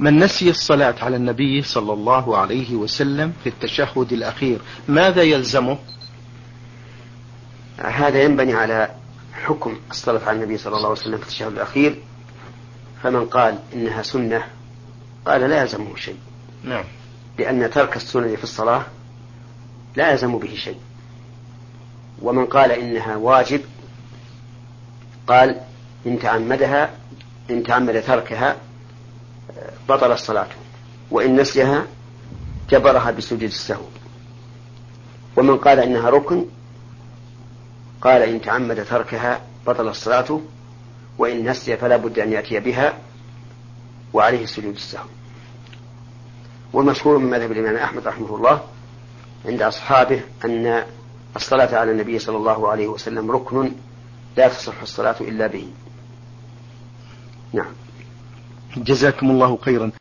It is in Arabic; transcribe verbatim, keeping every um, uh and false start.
من نسي الصلاة على النبي صلى الله عليه وسلم في التشهد الأخير ماذا يلزمه؟ هذا ينبني على حكم الصلاة على النبي صلى الله عليه وسلم في التشهد الأخير، فمن قال إنها سنة قال لا يلزمه شيء. نعم. لأن ترك السنة في الصلاة لا يلزم به شيء. ومن قال إنها واجب قال إن تعمدها إن تعمد تركها بطل الصلاة، وإن نسيها جبرها بسجود السهو. ومن قال إنها ركن قال إن تعمد تركها بطل الصلاة، وإن نسي فلا بد أن يأتي بها وعليه سجود السهو. والمشهور من مذهب الإمام أحمد رحمه الله عند أصحابه أن الصلاة على النبي صلى الله عليه وسلم ركن لا تصح الصلاة إلا به. نعم. جزاكم الله خيرا.